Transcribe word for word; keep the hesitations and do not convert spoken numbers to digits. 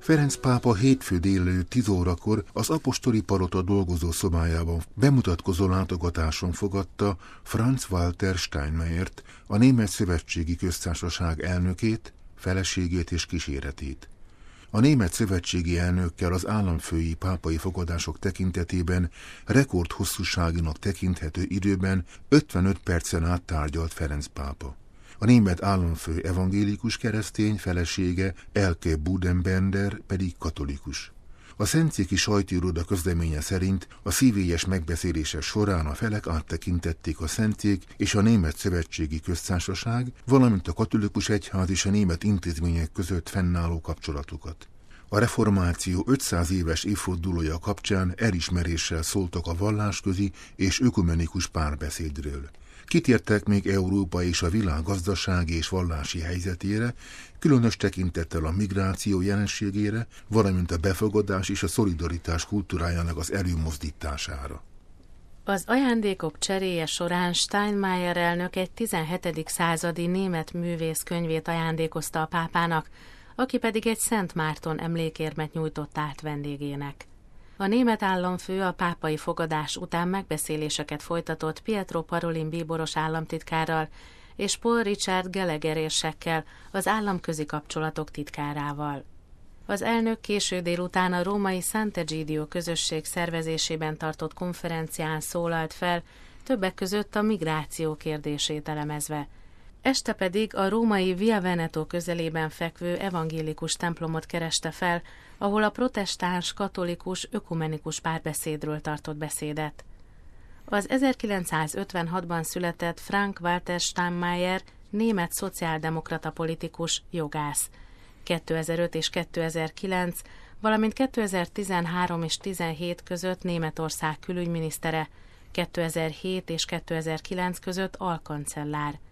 Ferenc pápa hétfő délelőtt tíz órakor az apostoli palota dolgozó szobájában bemutatkozó látogatáson fogadta Franz Walter Steinmeiert, a Német Szövetségi Köztársaság elnökét, feleségét és kíséretét. A német szövetségi elnökkel az államfői pápai fogadások tekintetében rekordhosszúságinak tekinthető időben ötvenöt percen át tárgyalt Ferenc pápa. A német államfő evangélikus keresztény, felesége Elke Budenbender pedig katolikus. A szentszéki sajtóiroda közleménye szerint a szívélyes megbeszélések során a felek áttekintették a szentszék és a Német Szövetségi Köztársaság, valamint a katolikus egyház és a német intézmények között fennálló kapcsolatokat. A reformáció ötszáz éves évfordulója kapcsán elismeréssel szóltak a vallásközi és ökumenikus párbeszédről. Kitértek még Európa és a világ gazdasági és vallási helyzetére, különös tekintettel a migráció jelenségére, valamint a befogadás és a szolidaritás kultúrájának az előmozdítására. Az ajándékok cseréje során Steinmeier elnök egy tizenhetedik századi német művész könyvét ajándékozta a pápának, aki pedig egy Szent Márton emlékérmet nyújtott át vendégének. A német államfő a pápai fogadás után megbeszéléseket folytatott Pietro Parolin bíboros államtitkárral és Paul Richard Gallagher érsekkel, az államközi kapcsolatok titkárával. Az elnök késő délután a római Sant'Egidio közösség szervezésében tartott konferencián szólalt fel, többek között a migráció kérdését elemezve. Este pedig a római Via Veneto közelében fekvő evangélikus templomot kereste fel, ahol a protestáns, katolikus, ökumenikus párbeszédről tartott beszédet. Az ezerkilencszázötvenhatban született Frank Walter Steinmeier német szociáldemokrata politikus, jogász. kétezer-öt és kétezer-kilenc, valamint kétezer-tizenhárom és tizenhét között Németország külügyminisztere, kétezer-hét és kétezer-kilenc között alkancellár.